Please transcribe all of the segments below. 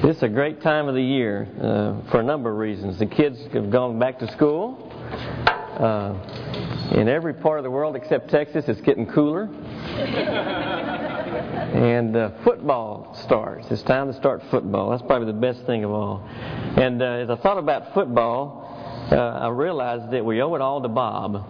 This is a great time of the year for a number of reasons. The kids have gone back to school. In every part of the world except Texas, it's getting cooler. And football starts. It's time to start football. That's probably the best thing of all. And as I thought about football, I realized that we owe it all to Bob.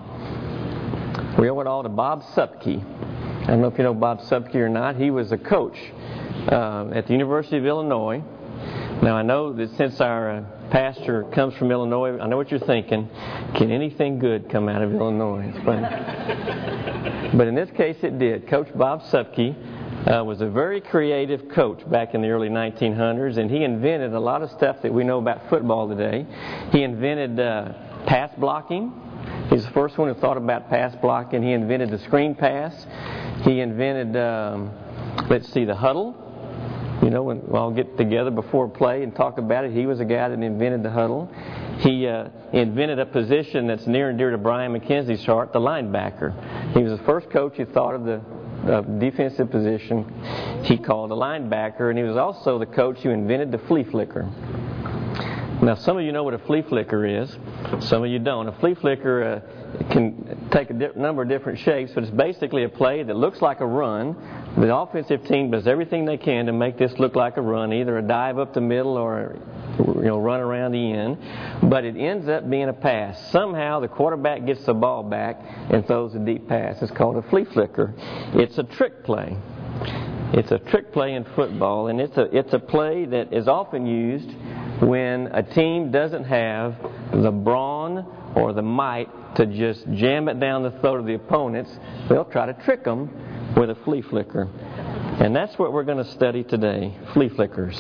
We owe it all to Bob Supke. I don't know if you know Bob Supke or not. He was a coach at the University of Illinois. Now, I know that since our pastor comes from Illinois, I know what you're thinking. Can anything good come out of Illinois? It's funny. But in this case, it did. Coach Bob Supke was a very creative coach back in the early 1900s, and he invented a lot of stuff that we know about football today. He invented pass blocking. He's the first one who thought about pass blocking. He invented the screen pass. He invented, the huddle. You know, when we all get together before play and talk about it, he was the guy that invented the huddle. He invented a position that's near and dear to Brian McKenzie's heart, the linebacker. He was the first coach who thought of the defensive position he called a linebacker, and he was also the coach who invented the flea flicker. Now, some of you know what a flea flicker is. Some of you don't. A flea flicker can take a number of different shapes, but it's basically a play that looks like a run. The offensive team does everything they can to make this look like a run, either a dive up the middle or run around the end. But it ends up being a pass. Somehow the quarterback gets the ball back and throws a deep pass. It's called a flea flicker. It's a trick play. It's a trick play in football, and it's a play that is often used when a team doesn't have the brawn or the might to just jam it down the throat of the opponents. They'll try to trick them with a flea flicker. And that's what we're going to study today, flea flickers.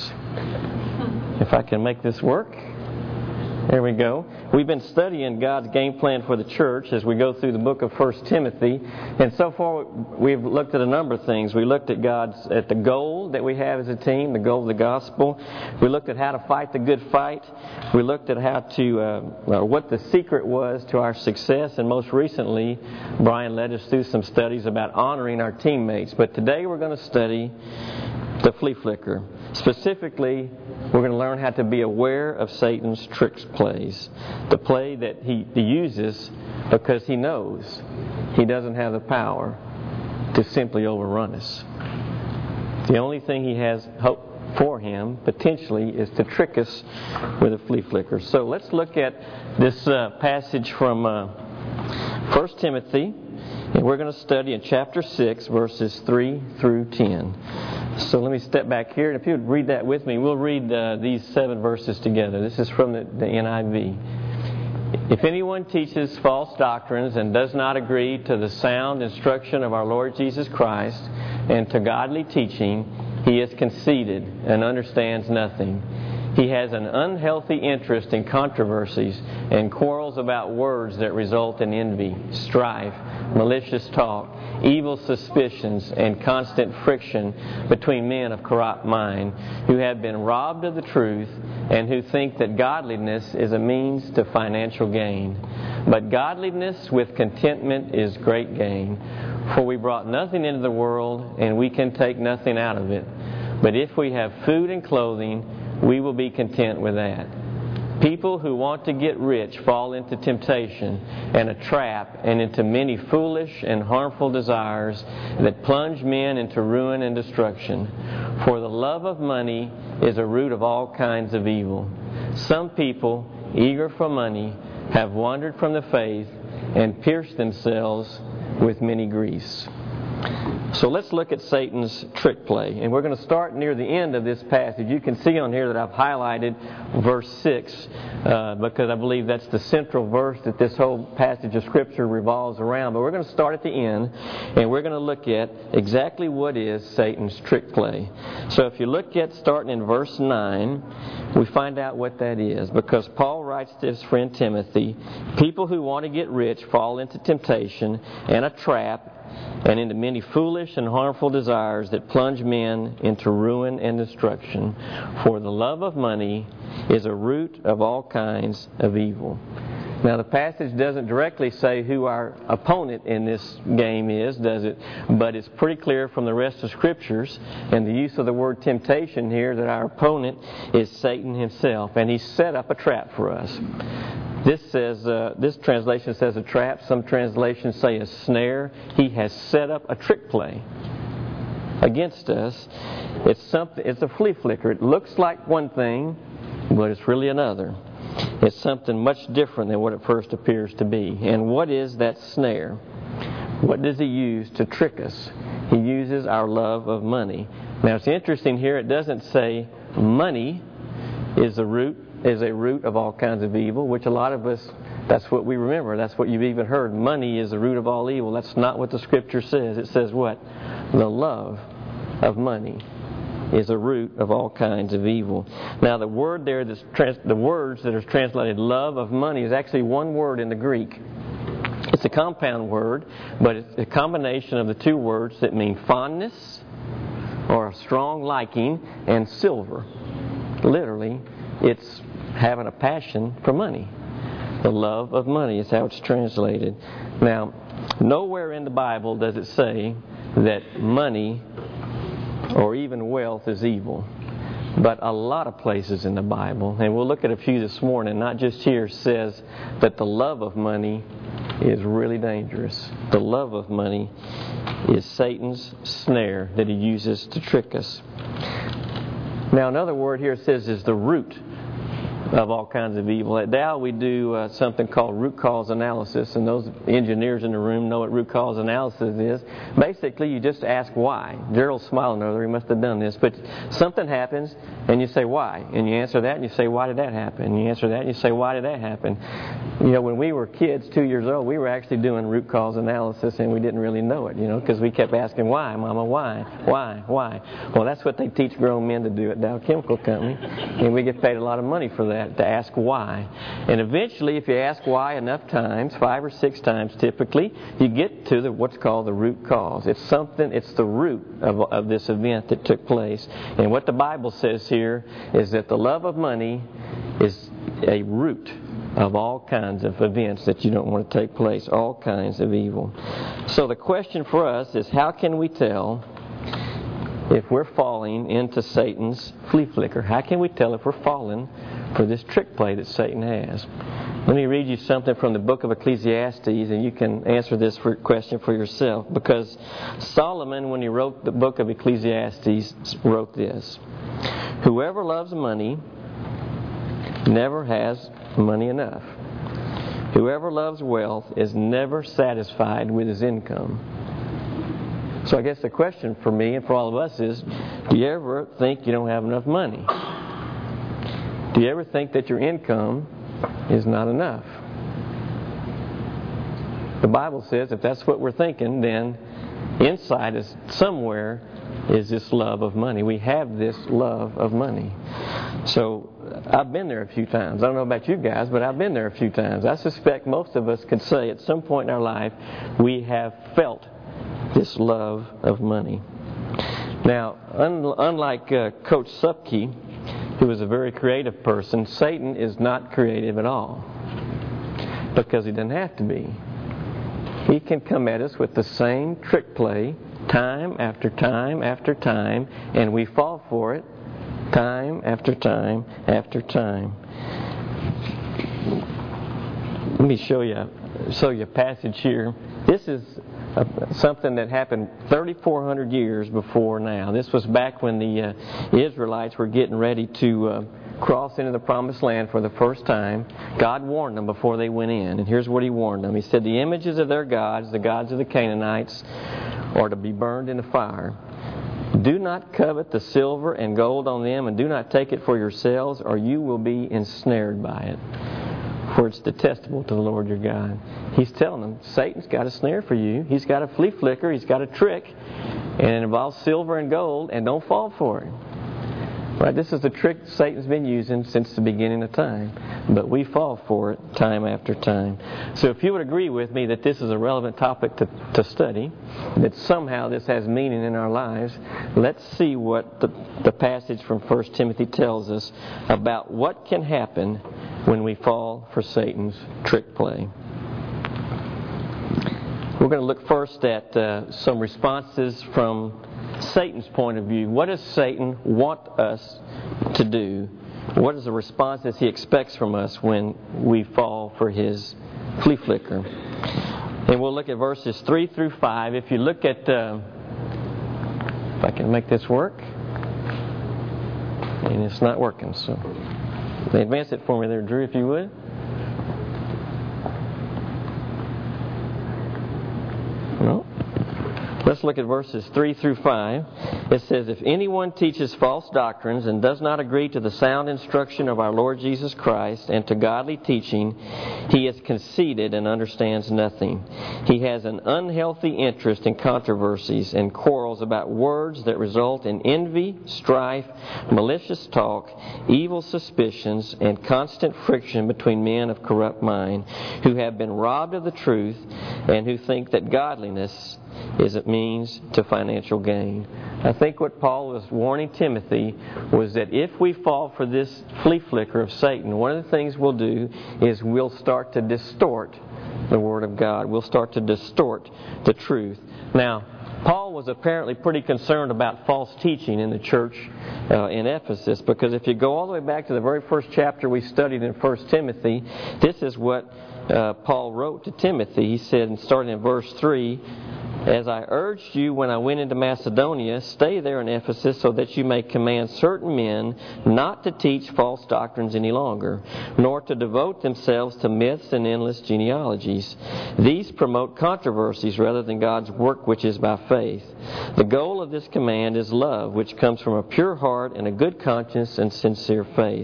If I can make this work. There we go. We've been studying God's game plan for the church as we go through the book of 1 Timothy. And so far we've looked at a number of things. We looked at the goal that we have as a team, the goal of the gospel. We looked at how to fight the good fight. We looked at what the secret was to our success. And most recently, Brian led us through some studies about honoring our teammates. But today we're going to study the flea flicker. Specifically, we're going to learn how to be aware of Satan's tricks plays. The play that he uses because he knows he doesn't have the power to simply overrun us. The only thing he has hope for him, potentially, is to trick us with a flea flicker. So let's look at this passage from 1 Timothy. And we're going to study in chapter 6, verses 3 through 10. So let me step back here, and if you would read that with me, we'll read these 7 verses together. This is from the NIV. If anyone teaches false doctrines and does not agree to the sound instruction of our Lord Jesus Christ and to godly teaching, he is conceited and understands nothing. He has an unhealthy interest in controversies and quarrels about words that result in envy, strife, malicious talk, evil suspicions, and constant friction between men of corrupt mind, who have been robbed of the truth and who think that godliness is a means to financial gain. But godliness with contentment is great gain. For we brought nothing into the world, and we can take nothing out of it. But if we have food and clothing, we will be content with that. People who want to get rich fall into temptation and a trap and into many foolish and harmful desires that plunge men into ruin and destruction. For the love of money is a root of all kinds of evil. Some people, eager for money, have wandered from the faith and pierced themselves with many griefs. So let's look at Satan's trick play. And we're going to start near the end of this passage. You can see on here that I've highlighted verse 6 because I believe that's the central verse that this whole passage of Scripture revolves around. But we're going to start at the end, and we're going to look at exactly what is Satan's trick play. So if you look at starting in verse 9, we find out what that is. Because Paul writes to his friend Timothy, people who want to get rich fall into temptation and a trap and into many foolish and harmful desires that plunge men into ruin and destruction. For the love of money is a root of all kinds of evil. Now, the passage doesn't directly say who our opponent in this game is, does it? But it's pretty clear from the rest of Scriptures and the use of the word temptation here that our opponent is Satan himself, and he's set up a trap for us. This translation says a trap. Some translations say a snare. He has set up a trick play against us. It's a flea flicker. It looks like one thing, but it's really another. It's something much different than what it first appears to be. And what is that snare? What does he use to trick us? He uses our love of money. Now, it's interesting here. It doesn't say money is a root of all kinds of evil, which a lot of us, that's what we remember. That's what you've even heard. Money is the root of all evil. That's not what the Scripture says. It says what? The love of money is a root of all kinds of evil. Now, the word there, the words that are translated love of money is actually one word in the Greek. It's a compound word, but it's a combination of the two words that mean fondness or a strong liking and silver. Literally, it's having a passion for money. The love of money is how it's translated. Now, nowhere in the Bible does it say that money or even wealth is evil. But a lot of places in the Bible, and we'll look at a few this morning, not just here, says that the love of money is really dangerous. The love of money is Satan's snare that he uses to trick us. Now, another word here says is the root of all kinds of evil. At Dow, we do something called root cause analysis, and those engineers in the room know what root cause analysis is. Basically, you just ask why. Gerald's smiling over there. He must have done this. But something happens, and you say why. And you answer that, and you say, why did that happen? And you answer that, and you say, why did that happen? You know, when we were kids, 2 years old, we were actually doing root cause analysis, and we didn't really know it, because we kept asking, why, Mama, why? Well, that's what they teach grown men to do at Dow Chemical Company, and we get paid a lot of money for that, to ask why. And eventually, if you ask why enough times, 5 or 6 times typically, you get to what's called the root cause. It's the root of this event that took place. And what the Bible says here is that the love of money is a root of all kinds of events that you don't want to take place, all kinds of evil. So the question for us is, how can we tell if we're falling into Satan's flea flicker? How can we tell if we're falling for this trick play that Satan has? Let me read you something from the book of Ecclesiastes, and you can answer this question for yourself, because Solomon, when he wrote the book of Ecclesiastes, wrote this: whoever loves money never has money enough. Whoever loves wealth is never satisfied with his income. So I guess the question for me and for all of us is, do you ever think you don't have enough money? Do you ever think that your income is not enough? The Bible says if that's what we're thinking, then inside us somewhere is this love of money. We have this love of money. So I've been there a few times. I don't know about you guys, but I've been there a few times. I suspect most of us could say at some point in our life we have felt this love of money. Now, unlike Coach Supke, who is a very creative person, Satan is not creative at all, because he doesn't have to be. He can come at us with the same trick play time after time after time, and we fall for it time after time after time. Let me show you a passage here. This is something that happened 3,400 years before now. This was back when the Israelites were getting ready to cross into the Promised Land for the first time. God warned them before they went in, and here's what He warned them. He said, the images of their gods, the gods of the Canaanites, are to be burned in the fire. Do not covet the silver and gold on them, and do not take it for yourselves, or you will be ensnared by it. For it's detestable to the Lord your God. He's telling them, Satan's got a snare for you. He's got a flea flicker. He's got a trick. And it involves silver and gold, and don't fall for it. Right? This is the trick Satan's been using since the beginning of time. But we fall for it time after time. So if you would agree with me that this is a relevant topic to study, that somehow this has meaning in our lives, let's see what the passage from 1 Timothy tells us about what can happen when we fall for Satan's trick play. We're going to look first at some responses from Satan's point of view. What does Satan want us to do? What is the responses he expects from us when we fall for his flea flicker? And we'll look at verses 3 through 5. If you look at, if I can make this work, and it's not working, so advance it for me there, Drew, if you would. No. Let's look at verses 3 through 5. It says, "If anyone teaches false doctrines and does not agree to the sound instruction of our Lord Jesus Christ and to godly teaching, he is conceited and understands nothing. He has an unhealthy interest in controversies and quarrels about words that result in envy, strife, malicious talk, evil suspicions, and constant friction between men of corrupt mind, who have been robbed of the truth and who think that godliness is a means to financial gain." I think what Paul was warning Timothy was that if we fall for this flea flicker of Satan, one of the things we'll do is we'll start to distort the Word of God. We'll start to distort the truth. Now, Paul was apparently pretty concerned about false teaching in the church in Ephesus, because if you go all the way back to the very first chapter we studied in 1 Timothy, this is what Paul wrote to Timothy. He said, starting in verse 3, "As I urged you when I went into Macedonia, stay there in Ephesus so that you may command certain men not to teach false doctrines any longer, nor to devote themselves to myths and endless genealogies. These promote controversies rather than God's work, which is by faith. The goal of this command is love, which comes from a pure heart and a good conscience and sincere faith.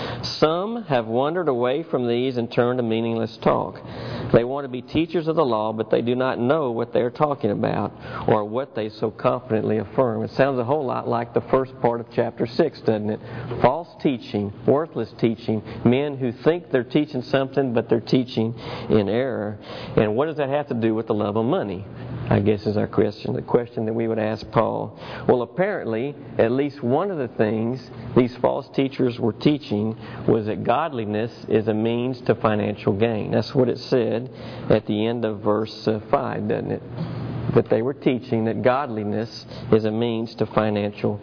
Some have wandered away from these and turned to meaningless talk. They want to be teachers of the law, but they do not know what they are talking about or what they so confidently affirm." It sounds a whole lot like the first part of chapter 6, doesn't it? False teaching, worthless teaching, men who think they're teaching something, but they're teaching in error. And what does that have to do with the love of money? I guess is our question, the question that we would ask Paul. Well, apparently, at least one of the things these false teachers were teaching was that godliness is a means to financial gain. That's what it said at the end of verse 5, doesn't it? That they were teaching that godliness is a means to financial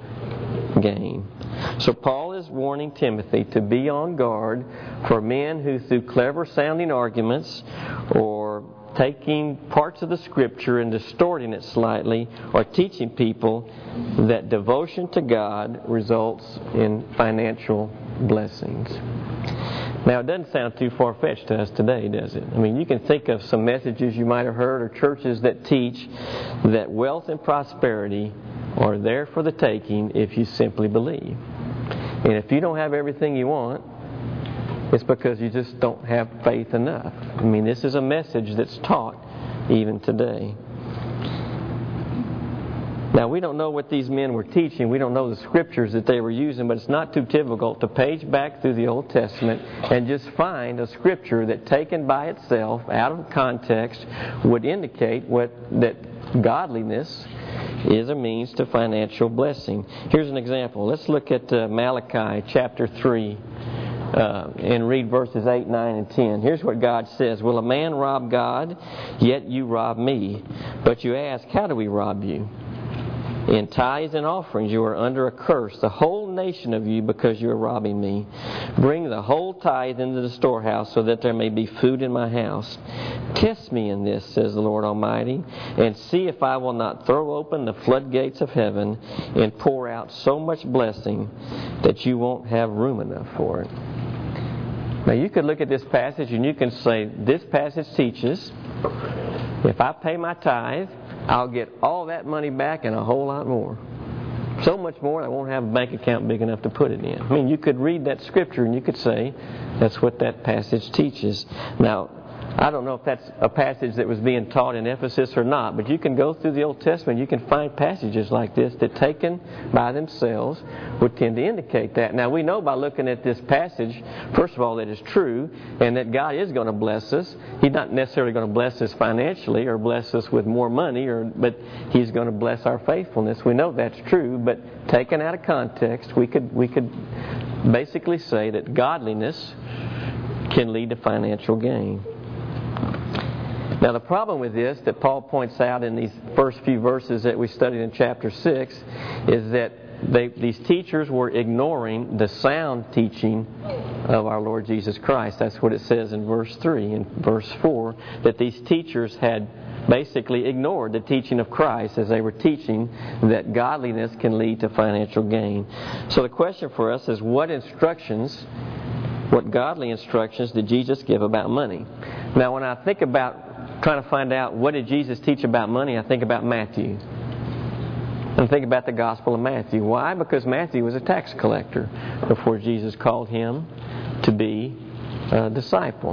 gain. So Paul is warning Timothy to be on guard for men who, through clever sounding arguments or taking parts of the Scripture and distorting it slightly, are teaching people that devotion to God results in financial blessings. Now, it doesn't sound too far-fetched to us today, does it? I mean, you can think of some messages you might have heard, or churches that teach that wealth and prosperity are there for the taking if you simply believe. And if you don't have everything you want, it's because you just don't have faith enough. I mean, this is a message that's taught even today. Now, we don't know what these men were teaching. We don't know the scriptures that they were using, but it's not too difficult to page back through the Old Testament and just find a scripture that, taken by itself, out of context, would indicate that godliness is a means to financial blessing. Here's an example. Let's look at Malachi chapter 3 and read verses 8, 9, and 10. Here's what God says. "Will a man rob God? Yet you rob me. But you ask, how do we rob you? In tithes and offerings you are under a curse, the whole nation of you, because you are robbing me. Bring the whole tithe into the storehouse, so that there may be food in my house. Test me in this, says the Lord Almighty, and see if I will not throw open the floodgates of heaven and pour out so much blessing that you won't have room enough for it." Now, you could look at this passage and you can say, this passage teaches, if I pay my tithe, I'll get all that money back and a whole lot more. So much more, I won't have a bank account big enough to put it in. I mean, you could read that scripture and you could say, that's what that passage teaches. Now, I don't know if that's a passage that was being taught in Ephesus or not, but you can go through the Old Testament, you can find passages like this that taken by themselves would tend to indicate that. Now we know by looking at this passage, first of all, that it's true and that God is going to bless us. He's not necessarily going to bless us financially or bless us with more money, but He's going to bless our faithfulness. We know that's true, but taken out of context, we could basically say that godliness can lead to financial gain. Now the problem with this that Paul points out in these first few verses that we studied in chapter 6 is that these teachers were ignoring the sound teaching of our Lord Jesus Christ. That's what it says in verse 3 and verse 4, that these teachers had basically ignored the teaching of Christ as they were teaching that godliness can lead to financial gain. So the question for us is, what godly instructions did Jesus give about money? Now when I think about trying to find out what did Jesus teach about money, I think about Matthew. And think about the Gospel of Matthew. Why? Because Matthew was a tax collector before Jesus called him to be a disciple.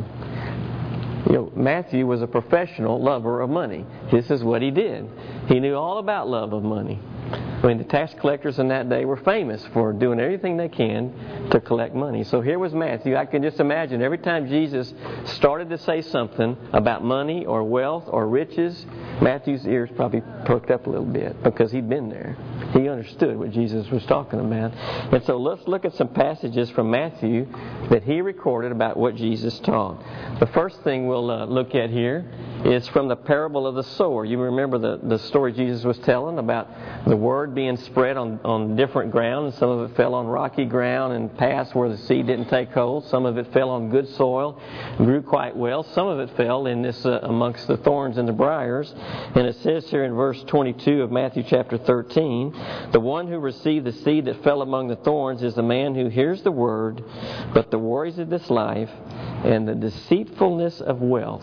Matthew was a professional lover of money. This is what he did. He knew all about love of money. I mean, the tax collectors in that day were famous for doing everything they can to collect money. So here was Matthew. I can just imagine every time Jesus started to say something about money or wealth or riches, Matthew's ears probably perked up a little bit because he'd been there. He understood what Jesus was talking about. And so let's look at some passages from Matthew that he recorded about what Jesus taught. The first thing we'll look at here is from the parable of the sower. You remember the story Jesus was telling about the word being spread on different ground. Some of it fell on rocky ground and passed where the seed didn't take hold. Some of it fell on good soil, grew quite well. Some of it fell in this amongst the thorns and the briars. And it says here in verse 22 of Matthew chapter 13, the one who received the seed that fell among the thorns is the man who hears the word, but the worries of this life and the deceitfulness of wealth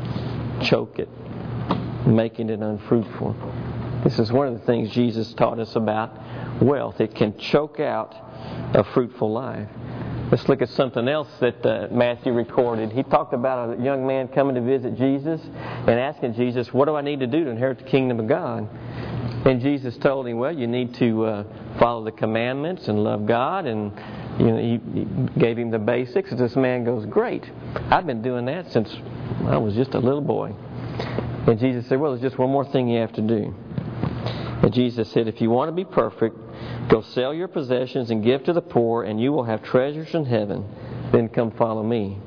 choke it, making it unfruitful. This is one of the things Jesus taught us about wealth. It can choke out a fruitful life. Let's look at something else that Matthew recorded. He talked about a young man coming to visit Jesus and asking Jesus, what do I need to do to inherit the kingdom of God? And Jesus told him, well, you need to follow the commandments and love God. And he gave him the basics. And this man goes, great. I've been doing that since I was just a little boy. And Jesus said, well, there's just one more thing you have to do. And Jesus said, if you want to be perfect, go sell your possessions and give to the poor, and you will have treasures in heaven. Then come follow me.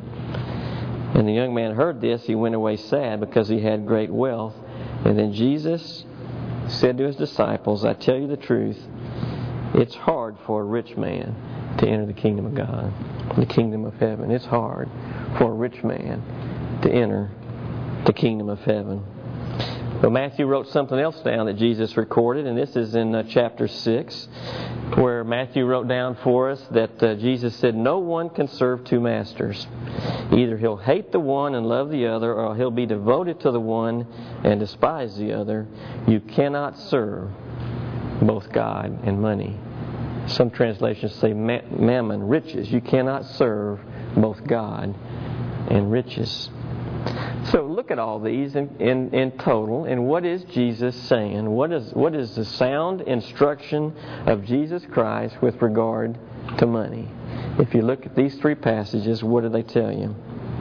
And the young man heard this. He went away sad because he had great wealth. And then Jesus said to his disciples, I tell you the truth, it's hard for a rich man to enter the kingdom of God, the kingdom of heaven. It's hard for a rich man to enter the kingdom of heaven. Well, Matthew wrote something else down that Jesus recorded, and this is in chapter 6, where Matthew wrote down for us that Jesus said, no one can serve two masters. Either he'll hate the one and love the other, or he'll be devoted to the one and despise the other. You cannot serve both God and money. Some translations say mammon, riches. You cannot serve both God and riches. So look at all these in total, and what is Jesus saying? What is the sound instruction of Jesus Christ with regard to money? If you look at these three passages, what do they tell you?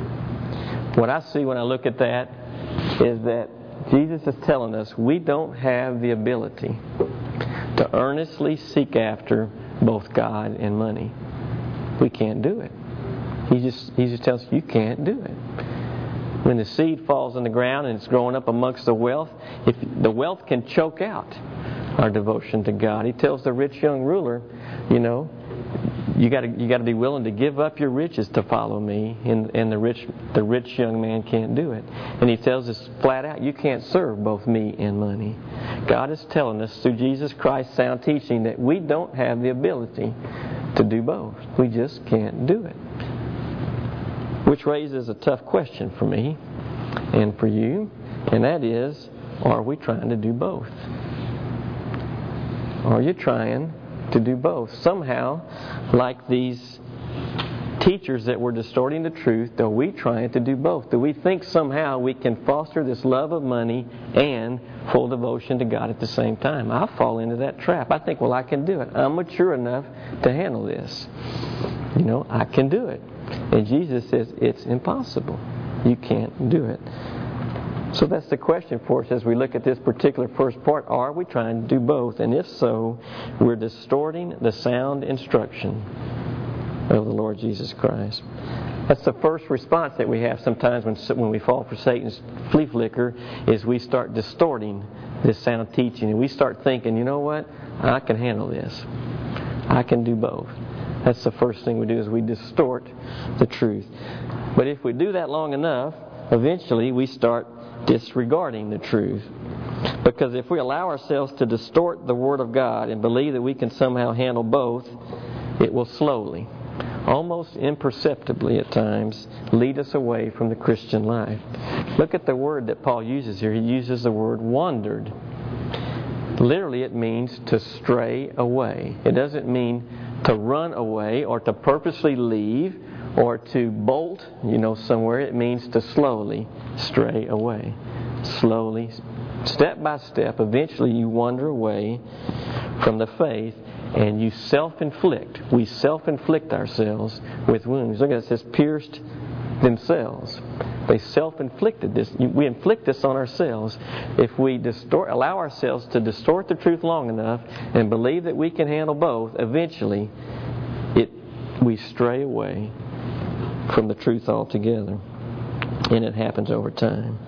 What I see when I look at that is that Jesus is telling us we don't have the ability to earnestly seek after both God and money. We can't do it. He just tells us you can't do it. When the seed falls in the ground and it's growing up amongst the wealth, if the wealth can choke out our devotion to God. He tells the rich young ruler, you got to be willing to give up your riches to follow me, and the rich young man can't do it. And he tells us flat out, you can't serve both me and money. God is telling us through Jesus Christ's sound teaching that we don't have the ability to do both. We just can't do it. Which raises a tough question for me and for you, and that is, are we trying to do both? Are you trying to do both? Somehow, like these teachers that were distorting the truth, are we trying to do both? Do we think somehow we can foster this love of money and full devotion to God at the same time? I fall into that trap. I think, well, I can do it. I'm mature enough to handle this. I can do it. And Jesus says, it's impossible. You can't do it. So that's the question for us as we look at this particular first part. Are we trying to do both? And if so, we're distorting the sound instruction of the Lord Jesus Christ. That's the first response that we have sometimes when we fall for Satan's flea flicker, is we start distorting this sound teaching. And we start thinking, you know what? I can handle this. I can do both. That's the first thing we do, is we distort the truth. But if we do that long enough, eventually we start disregarding the truth. Because if we allow ourselves to distort the Word of God and believe that we can somehow handle both, it will slowly, almost imperceptibly at times, lead us away from the Christian life. Look at the word that Paul uses here. He uses the word wandered. Literally, it means to stray away. It doesn't mean to run away or to purposely leave or to bolt, somewhere. It means to slowly stray away. Slowly, step by step, eventually you wander away from the faith, and you self-inflict. We self-inflict ourselves with wounds. Look at it, it says pierced themselves. They self-inflicted this. We inflict this on ourselves. If we allow ourselves to distort the truth long enough and believe that we can handle both, eventually we stray away from the truth altogether. And it happens over time.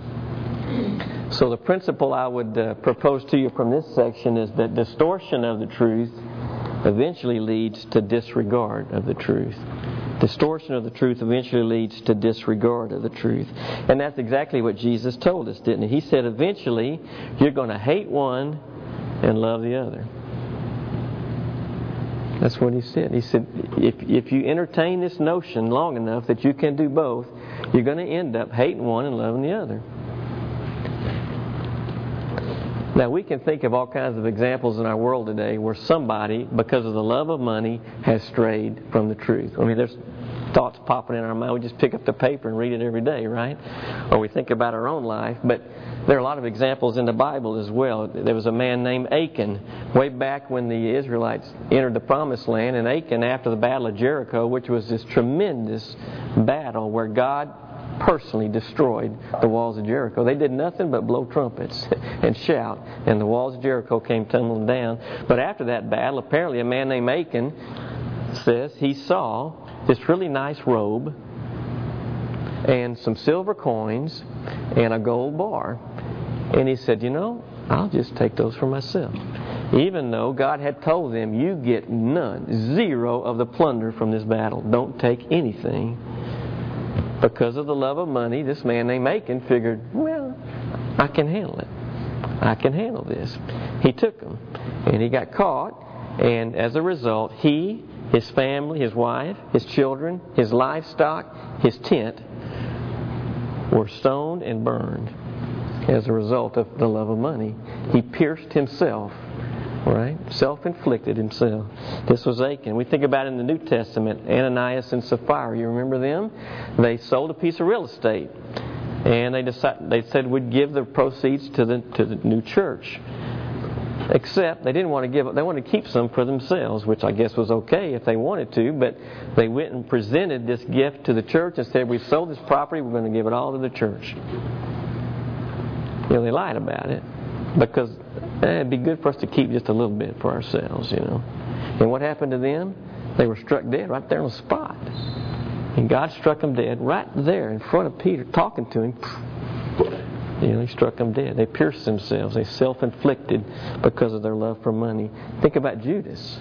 So the principle I would propose to you from this section is that distortion of the truth eventually leads to disregard of the truth. Distortion of the truth eventually leads to disregard of the truth. And that's exactly what Jesus told us, didn't he? He said eventually you're going to hate one and love the other. That's what he said. He said if you entertain this notion long enough that you can do both, you're going to end up hating one and loving the other. Now, we can think of all kinds of examples in our world today where somebody, because of the love of money, has strayed from the truth. I mean, there's thoughts popping in our mind. We just pick up the paper and read it every day, right? Or we think about our own life. But there are a lot of examples in the Bible as well. There was a man named Achan way back when the Israelites entered the Promised Land. And Achan, after the Battle of Jericho, which was this tremendous battle where God personally destroyed the walls of Jericho. They did nothing but blow trumpets and shout, and the walls of Jericho came tumbling down. But after that battle, apparently a man named Achan says he saw this really nice robe and some silver coins and a gold bar. And he said, I'll just take those for myself. Even though God had told them, you get none, zero of the plunder from this battle. Don't take anything. Because of the love of money, this man named Achan figured, well, I can handle it. I can handle this. He took them, and he got caught, and as a result, he, his family, his wife, his children, his livestock, his tent were stoned and burned as a result of the love of money. He pierced himself. Right? Self-inflicted himself. This was Achan. We think about it in the New Testament, Ananias and Sapphira. You remember them? They sold a piece of real estate, and they said we'd give the proceeds to the new church. Except they didn't want to give it. They wanted to keep some for themselves, which I guess was okay if they wanted to. But they went and presented this gift to the church and said, "We've sold this property. We're going to give it all to the church." They lied about it because it'd be good for us to keep just a little bit for ourselves, And what happened to them? They were struck dead right there on the spot. And God struck them dead right there in front of Peter, talking to him. He struck them dead. They pierced themselves. They self-inflicted because of their love for money. Think about Judas.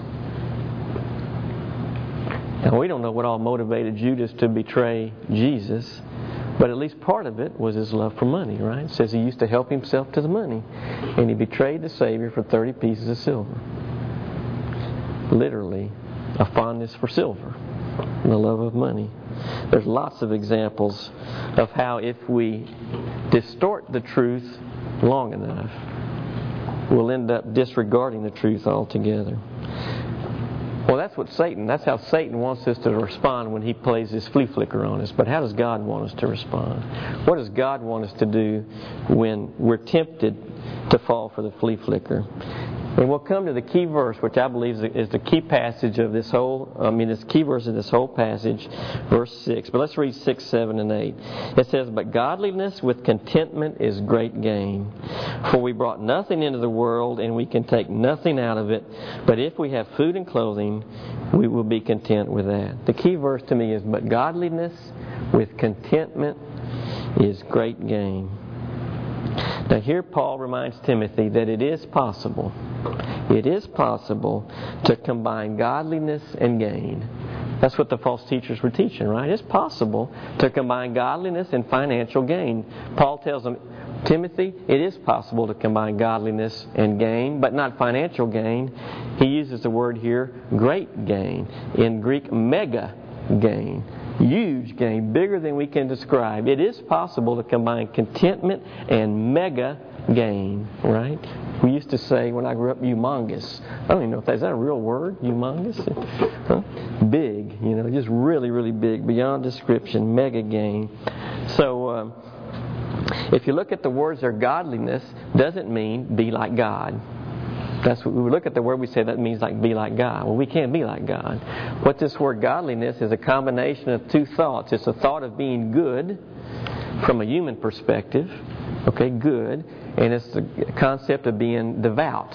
Now, we don't know what all motivated Judas to betray Jesus. But at least part of it was his love for money, right? It says he used to help himself to the money. And he betrayed the Savior for 30 pieces of silver. Literally, a fondness for silver. The love of money. There's lots of examples of how if we distort the truth long enough, we'll end up disregarding the truth altogether. Well, that's how Satan wants us to respond when he plays this flea flicker on us. But how does God want us to respond? What does God want us to do when we're tempted to fall for the flea flicker? And we'll come to the key verse, which I believe is the key passage of this this key verse of this whole passage, verse 6. But let's read 6, 7, and 8. It says, "But godliness with contentment is great gain. For we brought nothing into the world, and we can take nothing out of it. But if we have food and clothing, we will be content with that." The key verse to me is, "But godliness with contentment is great gain." Now here Paul reminds Timothy that it is possible to combine godliness and gain. That's what the false teachers were teaching, right? It's possible to combine godliness and financial gain. Paul tells them, Timothy, it is possible to combine godliness and gain, but not financial gain. He uses the word here, great gain. In Greek, mega gain. Huge gain, bigger than we can describe. It is possible to combine contentment and mega gain, right? We used to say when I grew up, humongous. I don't even know if is that a real word, humongous? Huh? Big, just really, really big, beyond description, mega gain. So, if you look at the words there, godliness doesn't mean be like God. That's what we look at the word, we say that means be like God. Well, we can't be like God. What this word godliness is a combination of two thoughts. It's a thought of being good from a human perspective, okay, good, and it's the concept of being devout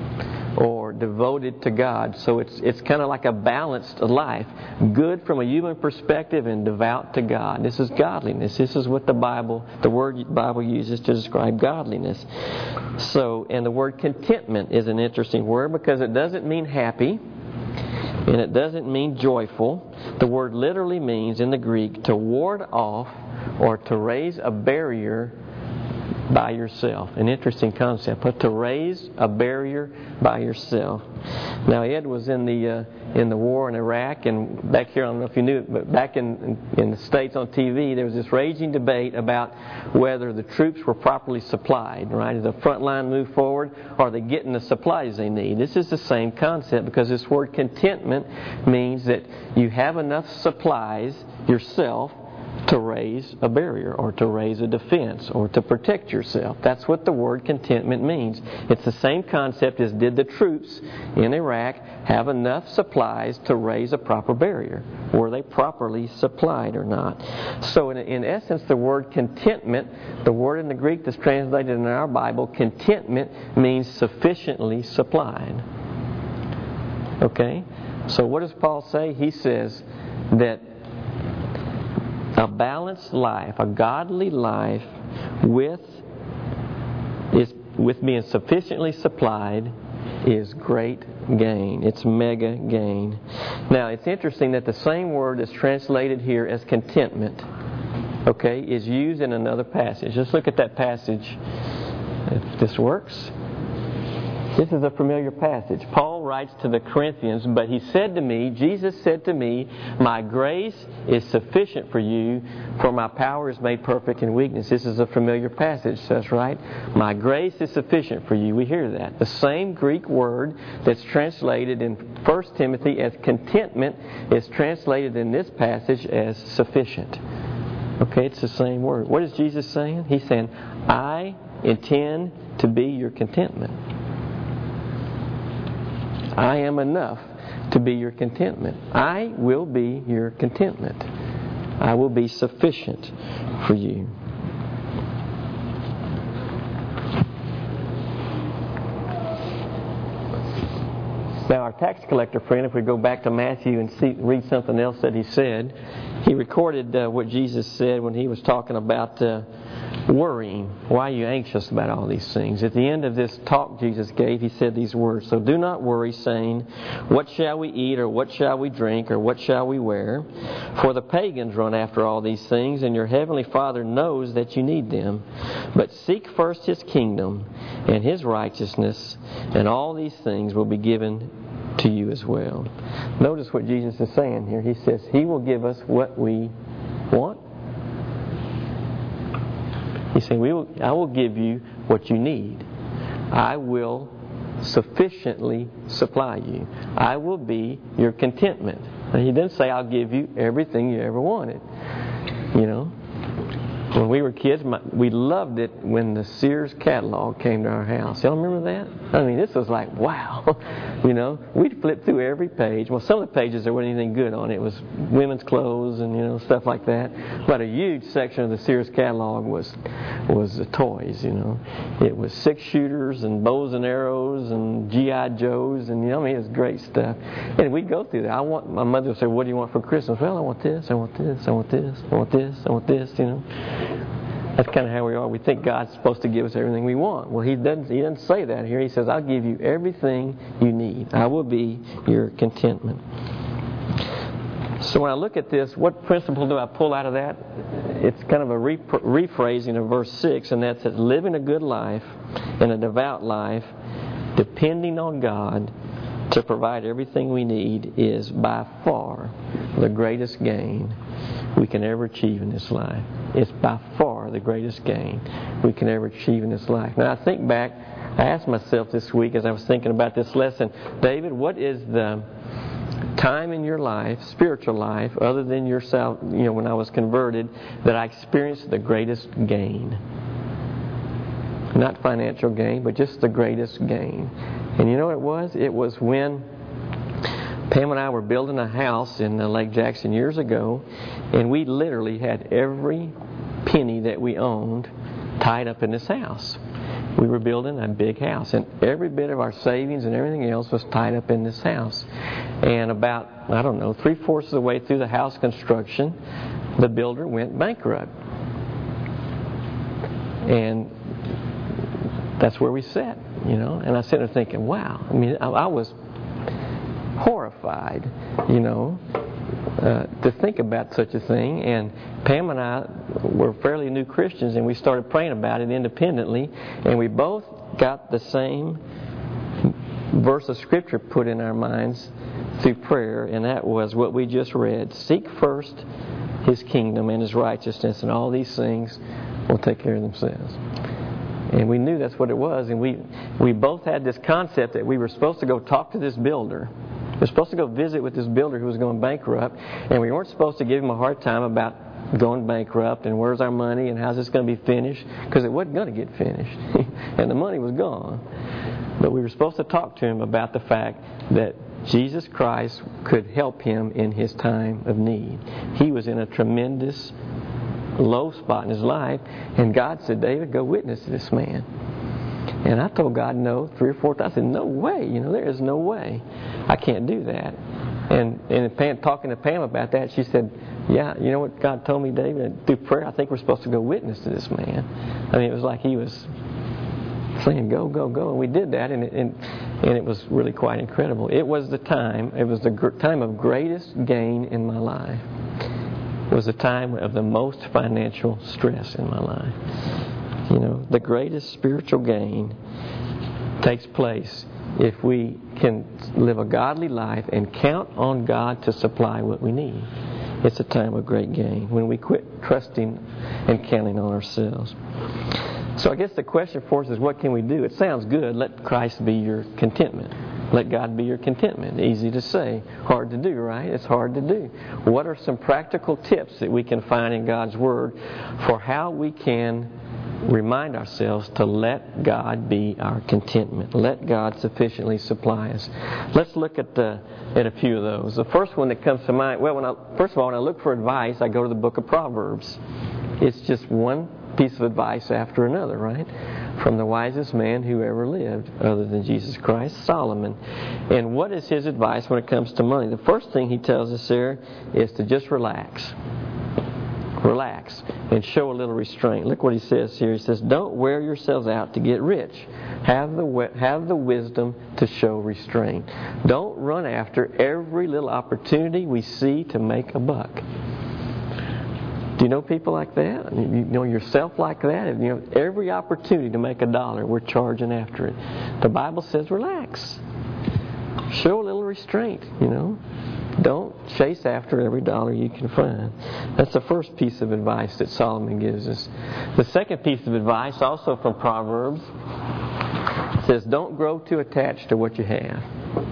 or devoted to God. So it's kind of like a balanced life, good from a human perspective and devout to God. This is godliness. This is what the word Bible uses to describe godliness. So, and the word contentment is an interesting word because it doesn't mean happy and it doesn't mean joyful. The word literally means in the Greek to ward off or to raise a barrier by yourself. An interesting concept, but to raise a barrier by yourself. Now, Ed was in the war in Iraq, and back here, I don't know if you knew it, but back in the States on TV, there was this raging debate about whether the troops were properly supplied, right? As the front line moved forward, are they getting the supplies they need? This is the same concept because this word contentment means that you have enough supplies yourself to raise a barrier or to raise a defense or to protect yourself. That's what the word contentment means. It's the same concept as did the troops in Iraq have enough supplies to raise a proper barrier? Were they properly supplied or not? So in essence, the word contentment, the word in the Greek that's translated in our Bible, contentment means sufficiently supplied. Okay? So what does Paul say? He says that a balanced life, a godly life with being sufficiently supplied is great gain. It's mega gain. Now, it's interesting that the same word that's translated here as contentment, okay, is used in another passage. Let's look at that passage. If this works. This is a familiar passage. Paul writes to the Corinthians, "But he said to me," Jesus said to me, "My grace is sufficient for you, for my power is made perfect in weakness." This is a familiar passage, says, right? My grace is sufficient for you. We hear that. The same Greek word that's translated in 1 Timothy as contentment is translated in this passage as sufficient. Okay, it's the same word. What is Jesus saying? He's saying, I intend to be your contentment. I am enough to be your contentment. I will be your contentment. I will be sufficient for you. Now, our tax collector friend, if we go back to Matthew and read something else that he said, he recorded what Jesus said when he was talking about worrying. Why are you anxious about all these things? At the end of this talk Jesus gave, he said these words, "So do not worry, saying, what shall we eat, or what shall we drink, or what shall we wear? For the pagans run after all these things, and your heavenly Father knows that you need them. But seek first His kingdom and His righteousness, and all these things will be given to you as well." Notice what Jesus is saying here. He says He will give us what we want. He's saying, I will give you what you need. I will sufficiently supply you. I will be your contentment. Now, he didn't say, I'll give you everything you ever wanted. You know, when we were kids, we loved it when the Sears catalog came to our house. Y'all remember that? I mean, this was like, wow. You know, we'd flip through every page. Well, some of the pages there wasn't anything good on it. It was women's clothes and, you know, stuff like that. But a huge section of the Sears catalog was the toys, you know. It was 6-shooters and bows and arrows and G.I. Joes and, you know, I mean, it was great stuff. And we'd go through that. My mother would say, what do you want for Christmas? Well, I want this, I want this, I want this, I want this, I want this, you know. That's kind of how we are. We think God's supposed to give us everything we want. Well, He doesn't say that here. He says, I'll give you everything you need. I will be your contentment. So when I look at this, what principle do I pull out of that? It's kind of a rephrasing of verse 6, and that's that living a good life and a devout life, depending on God to provide everything we need, is by far the greatest gain we can ever achieve in this life. It's by far the greatest gain we can ever achieve in this life. Now, I think back, I asked myself this week as I was thinking about this lesson, David, what is the time in your life, spiritual life, other than yourself, you know, when I was converted, that I experienced the greatest gain? Not financial gain, but just the greatest gain. And you know what it was? It was when Pam and I were building a house in Lake Jackson years ago, and we literally had every penny that we owned tied up in this house. We were building a big house, and every bit of our savings and everything else was tied up in this house. And about, 3/4 of the way through the house construction, the builder went bankrupt. And that's where we sat, you know. And I sat there thinking, wow. I mean, I was horrified, you know, to think about such a thing. And Pam and I were fairly new Christians, and we started praying about it independently, and we both got the same verse of Scripture put in our minds through prayer, and that was what we just read. Seek first His kingdom and His righteousness, and all these things will take care of themselves. And we knew that's what it was, and we both had this concept that we were supposed to go talk to this builder. We were supposed to go visit with this builder who was going bankrupt, and we weren't supposed to give him a hard time about going bankrupt and where's our money and how's this going to be finished, because it wasn't going to get finished, and the money was gone. But we were supposed to talk to him about the fact that Jesus Christ could help him in his time of need. He was in a tremendous low spot in his life, and God said, David, go witness to this man. And I told God no 3 or 4 times. I said, no way, you know, there is no way. I can't do that. And talking to Pam about that, she said, yeah, you know what God told me, David? Through prayer, I think we're supposed to go witness to this man. I mean, it was like He was saying, go, go, go. And we did that, and it was really quite incredible. It was the time of greatest gain in my life. It was the time of the most financial stress in my life. You know, the greatest spiritual gain takes place if we can live a godly life and count on God to supply what we need. It's a time of great gain when we quit trusting and counting on ourselves. So I guess the question for us is, what can we do? It sounds good. Let Christ be your contentment. Let God be your contentment. Easy to say, hard to do, right? It's hard to do. What are some practical tips that we can find in God's Word for how we can remind ourselves to let God be our contentment? Let God sufficiently supply us. Let's look at a few of those. The first one that comes to mind, first of all, when I look for advice, I go to the book of Proverbs. It's just one piece of advice after another, right? From the wisest man who ever lived, other than Jesus Christ, Solomon. And what is his advice when it comes to money? The first thing he tells us there is to just relax. Relax and show a little restraint. Look what he says here. He says, don't wear yourselves out to get rich. Have the wisdom to show restraint. Don't run after every little opportunity we see to make a buck. Do you know people like that? You know yourself like that? You know, every opportunity to make $1, we're charging after it. The Bible says relax. Show a little restraint, you know. Don't chase after every dollar you can find. That's the first piece of advice that Solomon gives us. The second piece of advice, also from Proverbs, It says, don't grow too attached to what you have.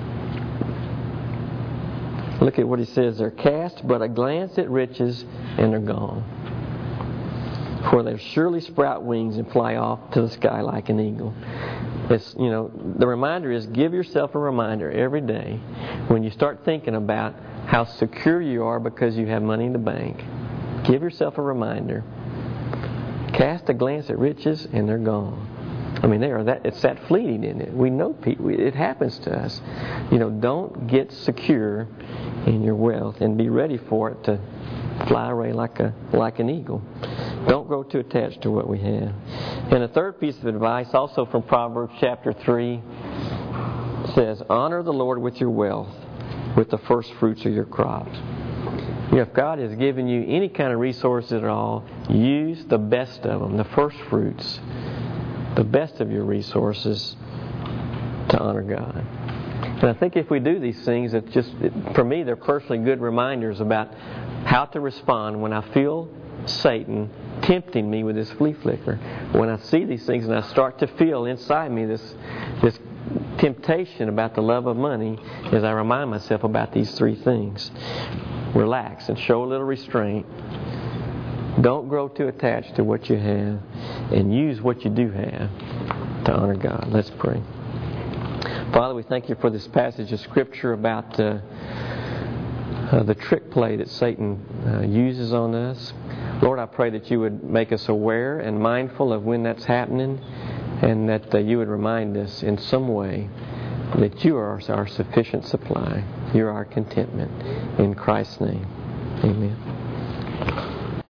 Look at what he says there. Cast but a glance at riches, and they're gone. For they'll surely sprout wings and fly off to the sky like an eagle. The reminder is, give yourself a reminder every day when you start thinking about how secure you are because you have money in the bank. Give yourself a reminder. Cast a glance at riches, and they're gone. I mean, it's that fleeting, isn't it? We know people, it happens to us. Don't get secure in your wealth, and be ready for it to fly away like an eagle. Don't grow too attached to what we have. And a third piece of advice, also from Proverbs chapter 3, says, honor the Lord with your wealth, with the first fruits of your crops. If God has given you any kind of resources at all, use the best of them, the first fruits, the best of your resources, to honor God. And I think if we do these things, for me, they're personally good reminders about how to respond when I feel Satan tempting me with this flea flicker. When I see these things and I start to feel inside me this temptation about the love of money, as I remind myself about these three things. Relax and show a little restraint. Don't grow too attached to what you have, and use what you do have to honor God. Let's pray. Father, we thank you for this passage of Scripture about the trick play that Satan uses on us. Lord, I pray that you would make us aware and mindful of when that's happening, and that you would remind us in some way that you are our sufficient supply. You're our contentment. In Christ's name, amen.